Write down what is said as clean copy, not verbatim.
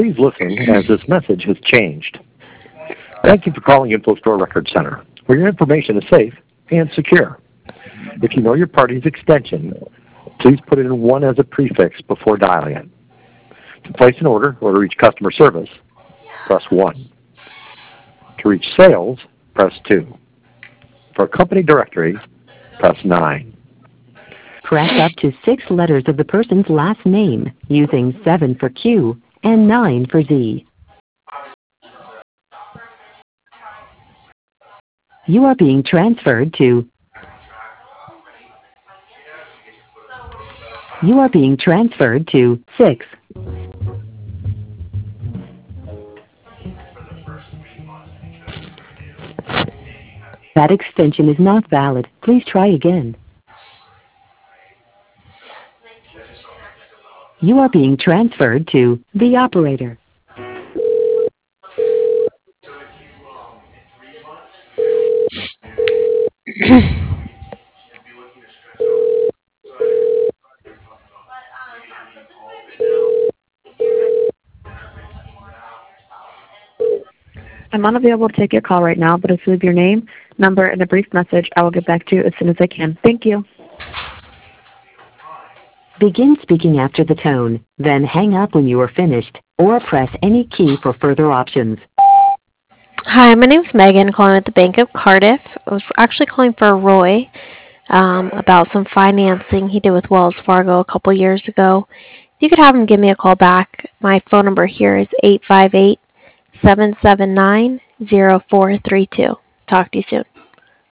Please listen as this message has changed. Thank you for calling InfoStore Record Center, where your information is safe and secure. If you know your party's extension, please put it in 1 as a prefix before dialing it. To place an order or to reach customer service, press 1. To reach sales, press 2. For a company directory, press 9. Press up to 6 letters of the person's last name, using 7 for Q and 9 for Z. You are being transferred to... You are being transferred to 6. That extension is not valid. Please try again. You are being transferred to the operator. I'm unavailable to take your call right now, but if you leave your name, number, and a brief message, I will get back to you as soon as I can. Thank you. Begin speaking after the tone, then hang up when you are finished, or press any key for further options. Hi, my name's Megan, calling at the Bank of Cardiff. I was actually calling for Roy about some financing he did with Wells Fargo a couple years ago. If you could have him give me a call back, my phone number here is 858-779-0432. Talk to you soon.